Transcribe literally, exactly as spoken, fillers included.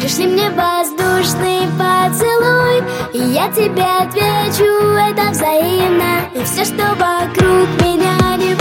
Пришли мне воздушный поцелуй, и я тебе отвечу, это взаимно. И все, что вокруг меня, не